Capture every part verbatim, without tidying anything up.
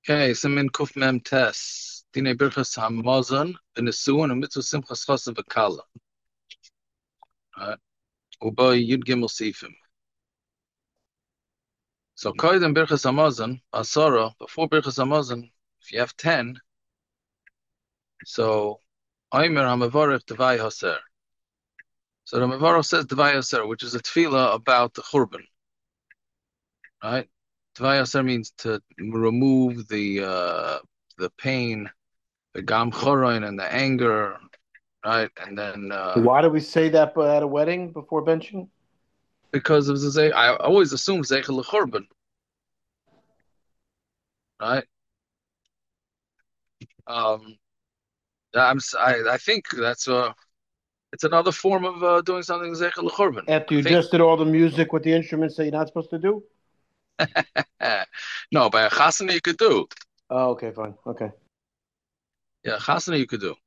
Okay, Simin Kuf Mem Tes. Dine Birchas Hamazon, Benesuan, and Mitzvah Simchas Chassav Akala. Right? Uba Yud Gimel Sifim. So, Koid and Birchas Hamazon, Asara, before Birchas Hamazon, if you have ten, so Oimer HaMavarech Devai Haser. So the Mavarech says Devai Haser, which is a tefillah about the Churban. Right? Devai Haser means to remove the uh, the pain, the Gam Choroin, and the anger, right? And then uh, Why do we say that at a wedding before benching? because of the Zeh, I always assume Zeichel Churban, right? Um, I'm s- I, I think that's uh it's another form of uh, doing something Zeichel Churban. After I you think just did all the music with the instruments that you're not supposed to do? no, by a chasana you could do. Oh, okay, fine. Okay. Yeah, chasana you could do.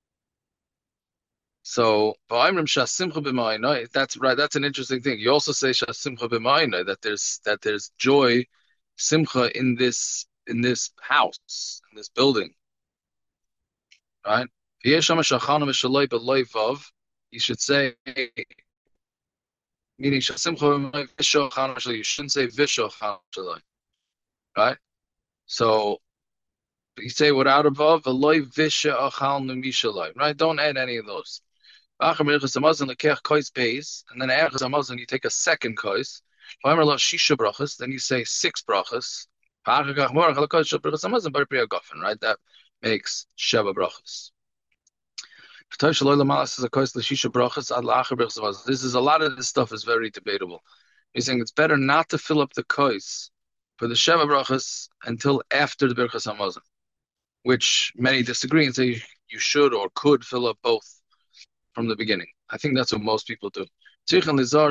So, V'ayimrim shasimcha b'ma'inai, that's right. That's an interesting thing. You also say shasimcha b'ma'inai, that there's that there's joy, simcha in this in this house, in this building, right? V'yesh shama shachana v'shaloi b'loi vav. You should say, meaning shasimcha b'ma'inai v'sho chana v'shaloi. You shouldn't say v'sho chana v'shaloi, right? So you say without a vav, v'loi v'sho achal numishaloi, right? Don't add any of those. After Minchas Hamazon, lekech kois beis, and then after Hamazon, you take a second kois. V'amer lo shisha brachas, then you say six brachas. V'achar kach morach al kois shel brachas Hamazon bar priya gofen, right? That makes sheva brachas. V'toy shelo lamalas is a kois l'shisha brachas ad la'achar brachas Hamazon. This is a lot of this stuff is very debatable. He's saying it's better not to fill up the kois for the sheva brachas until after the brachas Hamazon, which many disagree and say you should or could fill up both from the beginning. I think that's what most people do. How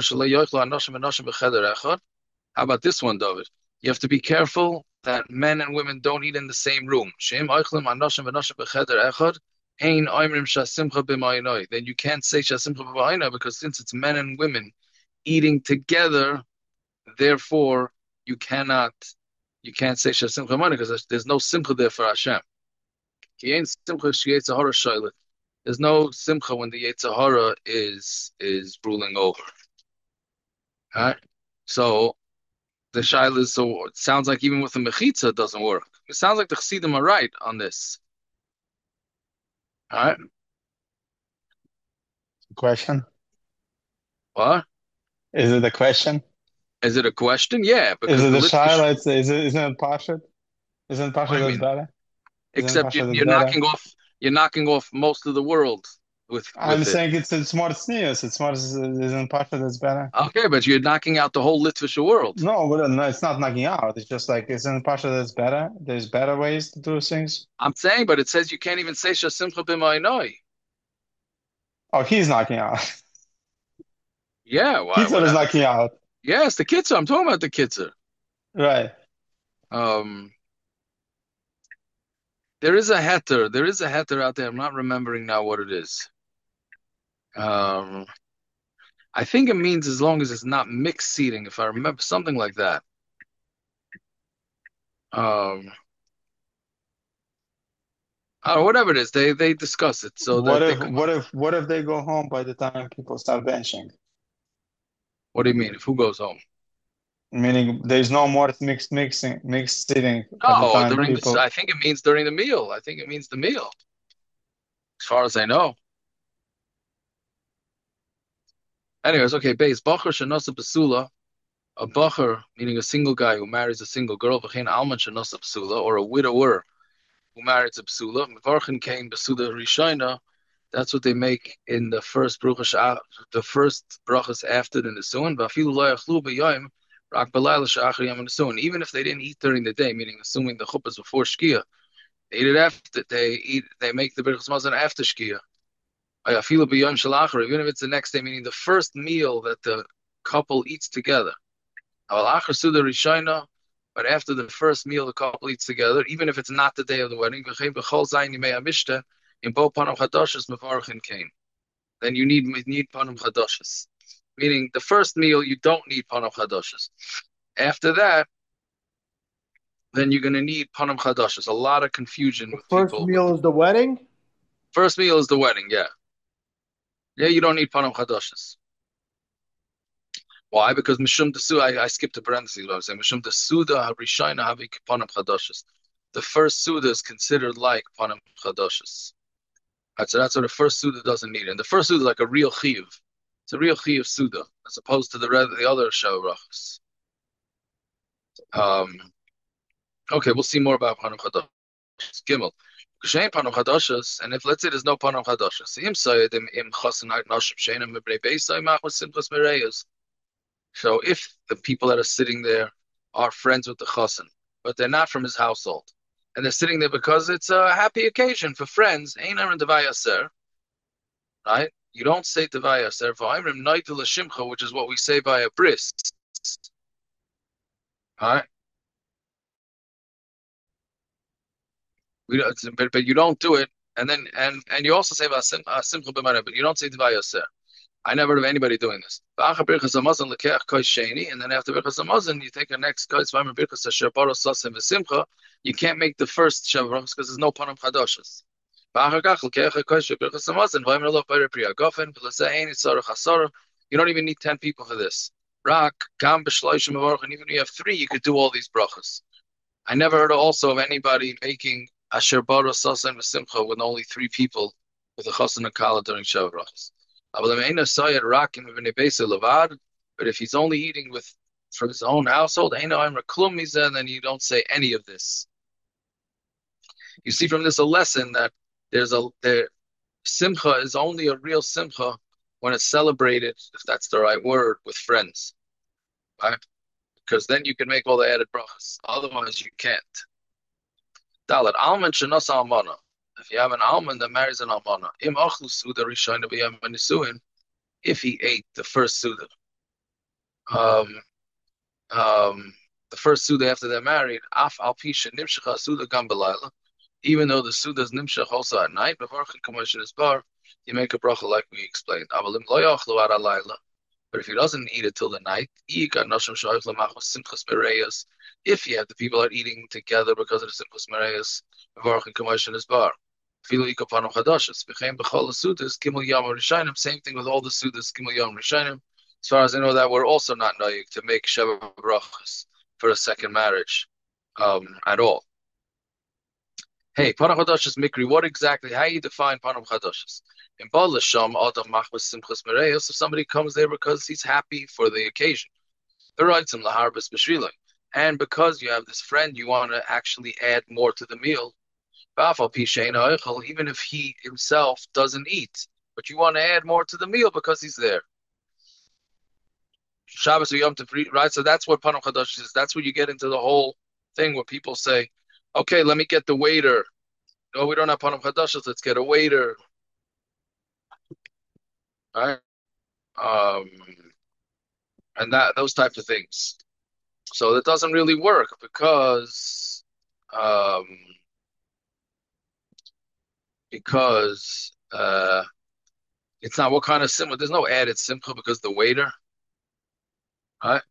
about this one, David? You have to be careful that men and women don't eat in the same room. Then you can't say shasimcha b'ma'ina because since it's men and women eating together, therefore you cannot you can't say shasimcha b'ma'ina because there's, there's no simcha there for Hashem. There's no simcha when the Yetzer Hara is is ruling over. All right? So the shaila is so it sounds like even with the mechitza it doesn't work. It sounds like the chassidim are right on this. All right? Question? What? Is it a question? Is it a question? Yeah, Is because it the a litvish. Shiloh? It's, is it, isn't it Pashut? Isn't What Pashut do you that's mean? better? Isn't Except you, Pashut that's you're better? knocking off you're knocking off most of the world with I'm with it. saying it's it's more tznius. It's more isn't Pashut that's better? Okay, but you're knocking out the whole litvish world. No, but no, it's not knocking out. It's just like isn't Pashut that's better? There's better ways to do things. I'm saying, but it says you can't even say shasimcha b'ma'inoi. Oh, he's knocking out. Yeah, why? Kitzur What? is knocking out. Yes, the kitzur. I'm talking about the kitzur. Right. Um, There is a heter. There is a heter out there. I'm not remembering now what it is. Um, I think it means as long as it's not mixed seating, if I remember something like that. Um, or whatever it is, they they discuss it so What that they if come what up. if what if they go home by the time people start benching? What do you mean? If who goes home? Meaning there's no more mixed mixing mixed sitting by the No, time during this, people. I think it means during the meal. I think it means the meal, as far as I know. Anyways, okay, base bacher shenasa basula, a bacher meaning a single guy who marries a single girl, v'chein alman shenasa basula, or a widower who marries a psula. Mevarchin came basula rishayna. That's what they make in the first brachas, the first brachas after the nisuin. V'afilu lo yachlu b'yayim rak b'layla she'achar yom nisuin. Even if they didn't eat during the day, meaning assuming the chuppah is before shkia, they eat it after. They eat. They make the brachas mazon after shkia. V'afilu b'yayim shalachar. Even if it's the next day, meaning the first meal that the couple eats together. Aval achar suda rishayna. But after the first meal, the couple eats together, even if it's not the day of the wedding. V'chein b'chol zayin yimei hamishta in bo panam chadashas mevarchin kain. Then you need need panam chadashas. Meaning the first meal you don't need panam chadashas. After that, then you're going to need panam chadash. There's a lot of confusion The with first people. With meal is the wedding? first meal is the wedding, yeah. Yeah, you don't need panam chadashes. Why? Because mishum desu, I, I skipped a parenthesis. What I was saying, mishum desuda harishayna havi panam chadashes. The first suda is considered like panam chadashes. Right, so that's what the first suda doesn't need, and the first suda is like a real chiyuv. It's a real chiyuv suda as opposed to the the other shavrachs. Um. Okay, we'll see more about panam chadashes. Gimel. Kshein panam chadashes, and if let's say there's no panam chadashes, im sayed im im chasanayt nashim sheinem mebrei beisay machmas simchas mereyos. So if the people that are sitting there are friends with the chassan, but they're not from his household, and they're sitting there because it's a happy occasion for friends, ein aron devay aser, right? You don't say devay aser v'ayrim naitel l'shimcha, which is what we say by a bris, right? We don't, but, but you don't do it, and then and and you also say simcha b'mara, but you don't say devay aser. I never heard of anybody doing this. And then after Birchas Hamazon, you take a next kais. You can't make the first shavrachos because there's no panam chadashas. You don't even need ten people for this. And even if you have three, you could do all these brachas. I never heard also of anybody making asher bara sasan v'simcha with only three people with a chassan and kala during shavrachos. But if he's only eating with from his own household, then you don't say any of this. You see from this a lesson that there's a there simcha is only a real simcha when it's celebrated, if that's the right word, with friends, right? Because then you can make all the added brachas. Otherwise, you can't. Dalet alman shenas almana. If you have an almond that marries an almana, im achlu suda rishayna b'yam nisuin, if he ate the first suda, um, um, the first suda after they're married, af al pisha nimshacha suda gam belayla, even though the suda is nimshach also at night, before commotion is bar, you make a bracha like we explained. Avalim lo yachlu ara layla, but if he doesn't eat it till the night, if you have the people are eating together because of the simchas mereyos, before commotion is bar. Same thing with all the sudas, Gimel Yom Rishonim. As far as I know, that we're also not noyig to make Sheva brachas for a second marriage um, at all. Hey, Panam Chadashis Mikri, what exactly, how you define Panam Chadashis? In Baal Lasham, Adam Machmas Simchas Mereyos, if somebody comes there because he's happy for the occasion. And because you have this friend, you want to actually add more to the meal. Even if he himself doesn't eat, but you want to add more to the meal because he's there. Shabbos or Yom Tov, right? So that's what Panam Chadash is. That's where you get into the whole thing where people say, okay, let me get the waiter. No, we don't have Panam Chadash, let's get a waiter. Right? Um, and that those types of things. So that doesn't really work because um, because uh, it's not what kind of simcha. There's no added simcha because the waiter, right?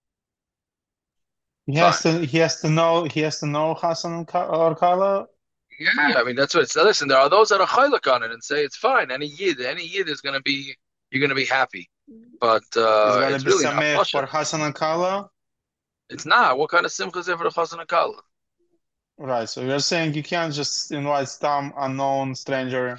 He has Fine. to he has to know he has to know Hassan or Kala. Yeah, I mean that's what it's. Listen, there are those that are chaylik on it and say it's fine. Any yid, any yid is going to be you're going to be happy, but uh, it's, it's be really not for Hassan and Kala. It's not. What kind of simcha is there for the Hassan and Kala? Right. So you're saying you can't just invite some unknown stranger.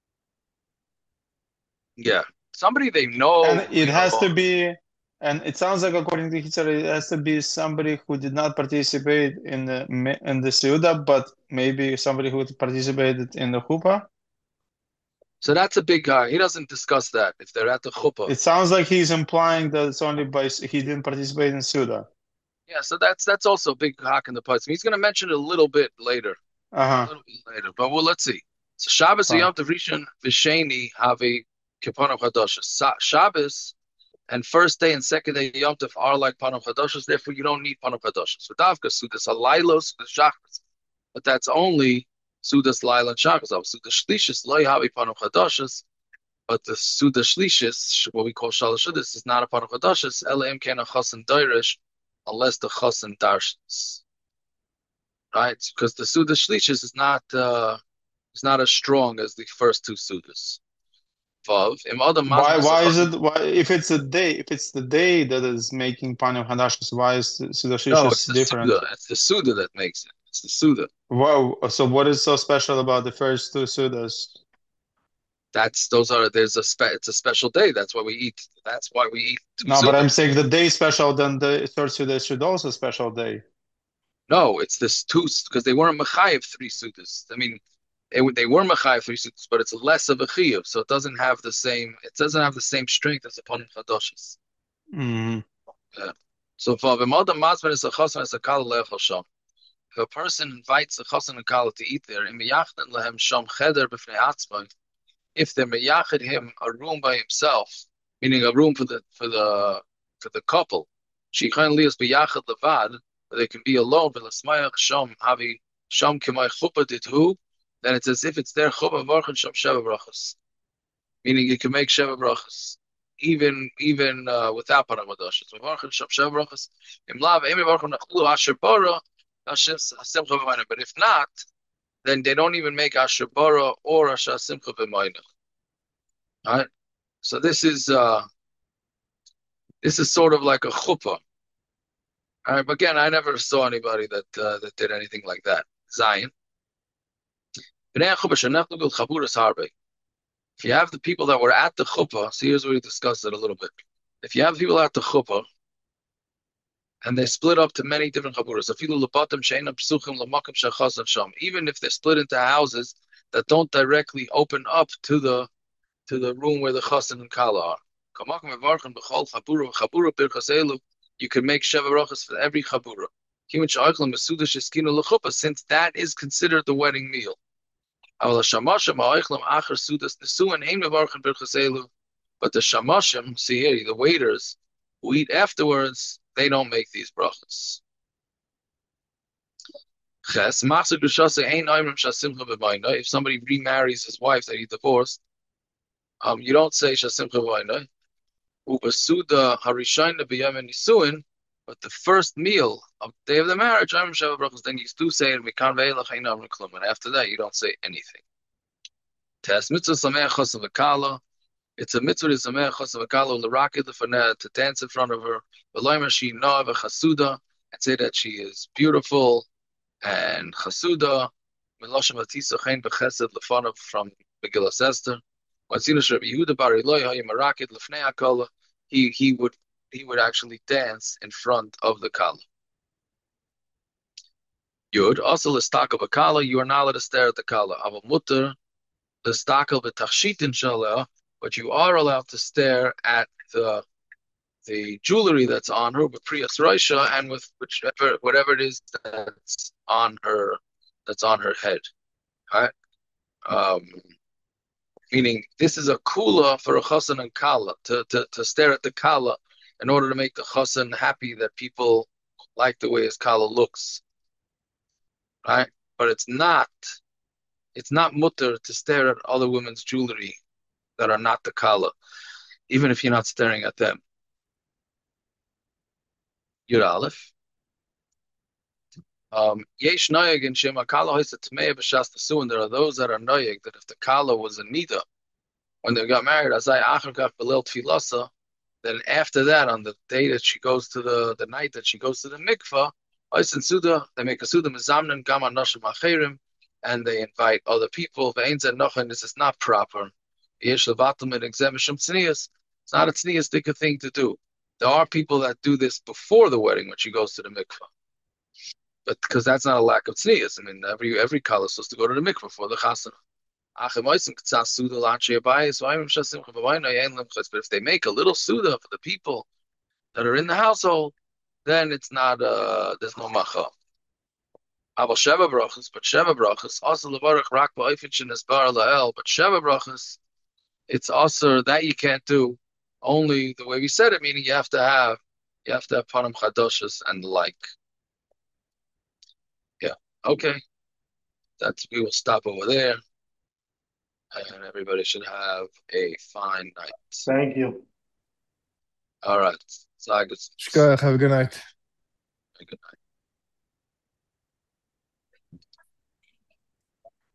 Yeah, somebody they know. And it has know. to be, and it sounds like according to Hitler, it has to be somebody who did not participate in the in the Seuda, but maybe somebody who participated in the Chuppah. So that's a big guy. He doesn't discuss that if they're at the Chuppah. It sounds like he's implying that it's only by he didn't participate in Seuda. Yeah, so that's that's also a big hack in the putz. He's going to mention it a little bit later. Uh-huh. A little bit later, but well, let's see. So Shabbos Yom Tov Rishon V'Sheni have a Panam Chadashos. Shabbos and first day and second day Yom Tov are like Panam Chadashos. Therefore, you don't need Panam Chadashos. So Davka Sudas Alaylos Shachris, but that's only Sudas Laila and Shachris. Sudas Shlishis Lo Yahavi Panam Chadashos, but the Sudas Shlishis, what we call Shalosh Sudas, is not a Panam Chadashos. Ela Im Ken a Chasen Doirish, unless the Chasen Darshans. right? Because the Suda Shlishis is not uh, is not as strong as the first two Sudas. Vav, im Adam Why Mazman is a why is chassan. it why if it's a day if it's the day that is making Panim Hadashis, why is No, it's Sudashishis the different? Suda. It's the Suda that makes it. It's the Suda. Wow, so what is so special about the first two Sudas? That's those are there's a spe it's a special day. That's why we eat. That's why we eat two No, but I'm Sudas. saying the day special, then the third Suda should also special day. No, it's this two because they weren't Machayev three Sudas. I mean, they, they were Machayev three Sudas, but it's less of a Chiyuv, so it doesn't have the same. It doesn't have the same strength as upon Chadoshes. Mm. Yeah. So for the modern Masman is a chassan is a kal le'echol sham. If a person invites a chassan and kala to eat there, in meyachden lehem sham cheder b'fnei atzmai, if they meyached him a room by himself, meaning a room for the for the for the couple, shichan lias beyachad levad, where they can be alone, v'lasmayach sham havi sham k'may chuppah dithu, then it's as if it's their chuppah varchan sham sheva brachas, meaning you can make sheva brachas. Even even uh, without paramadosh, it's varchan sham sheva brachas. Imlav emi varchan nachlu asher bara, Hashem simcha b'mayna. But if not, then they don't even make asher bara or asher simcha b'mayna. All right. So this is uh this is sort of like a chuppah. All right, but again, I never saw anybody that uh, that did anything like that. Zion. If you have the people that were at the chuppah, so here's where we discussed it a little bit. If you have people at the chuppah and they split up to many different chaburas, even if they're split into houses that don't directly open up to the to the room where the chassan and kala are. You can make sheva brachas for every chabura. Since that is considered the wedding meal. But the shamashim, see here, the waiters who eat afterwards, they don't make these brachas. If somebody remarries his wife that he divorced, um, you don't say shasimcha v'aynai. Ubasuda harishayna b'yamin nisuin, but the first meal of the day of the marriage, then you do say it. And after that, you don't say anything. It's a mitzvah to sameach chasam v'kala l'rakid l'faneh, to dance in front of her, she na v'chasuda, and say that she is beautiful and chasuda. Meloshem atisa chen b'chesed l'fanav from Megillas Esther. He he would he would actually dance in front of the kala. Yud also l'stakel b'kala, you are not allowed to stare at the kala. Aval mutter l'stakel b'tachshitin shaleh, but you are allowed to stare at the the jewelry that's on her with priyas roisha and with whichever whatever it is that's on her that's on her head. All right. Um, Meaning, this is a kula for a chassan and kala, to, to, to stare at the kala in order to make the chassan happy that people like the way his kala looks. Right? But it's not, it's not mutter to stare at other women's jewelry that are not the kala, even if you're not staring at them. Yud Aleph. Um, Yesh noyeg in Shema Kala hoysa tmei b'shas nesuin. There are those that are noyeg that if the kala was a nida when they got married, azay achar kach belil tfilasa, then after that, on the day that she goes to the the night that she goes to the mikvah, hoysa suda, they make a suda mizamnen gam anoshim acherim, and they invite other people. Ve'ein zeh nochen, this is not proper. Yesh levatum and exem mishum tznius. It's not a tznius thing to do. There are people that do this before the wedding when she goes to the mikvah. But because that's not a lack of tznius. I mean, every every kala is supposed to go to the mikvah for the chasana. But if they make a little suda for the people that are in the household, then it's not uh there's no macha. But sheva brachas, but sheva brachas also levarach rak ba'ofen shenesbar la'el. But sheva brachas, it's also that you can't do only the way we said it, meaning you have to have you have to have panim chadoshes and the like. Yeah. Okay. That's we will stop over there. And everybody should have a fine night. Thank you. All right. Zagus. Shkoyach, have a good night. Good night.